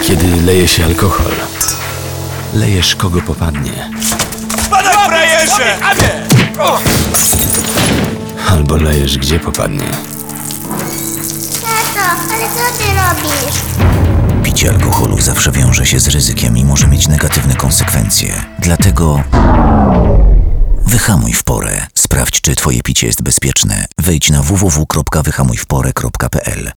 Kiedy leje się alkohol, lejesz kogo popadnie. Spadaj, frajerze! Albo lejesz gdzie popadnie. Tato, ale co ty robisz? Picie alkoholu zawsze wiąże się z ryzykiem i może mieć negatywne konsekwencje. Dlatego wyhamuj w porę. Sprawdź, czy twoje picie jest bezpieczne. Wejdź na www.wyhamujwporę.pl.